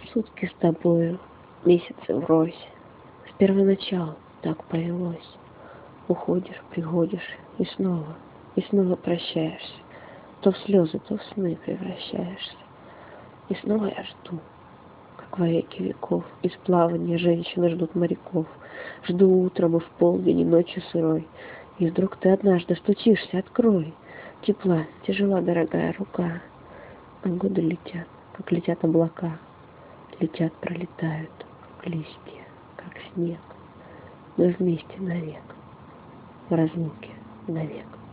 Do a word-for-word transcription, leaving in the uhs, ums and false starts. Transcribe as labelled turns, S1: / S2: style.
S1: Сутки с тобою, месяцы врозь. С первоначала так повелось. Уходишь, приходишь, и снова, и снова прощаешься. То в слезы, то в сны превращаешься. И снова я жду, как во веки веков. Из плавания женщины ждут моряков. Жду утром и в полдень, и ночью сырой. И вдруг ты однажды стучишься, открой. Тепла, тяжела, дорогая рука. А годы летят, как летят облака. Летят, пролетают, как листья, как снег. Мы вместе навек, в разлуке навек.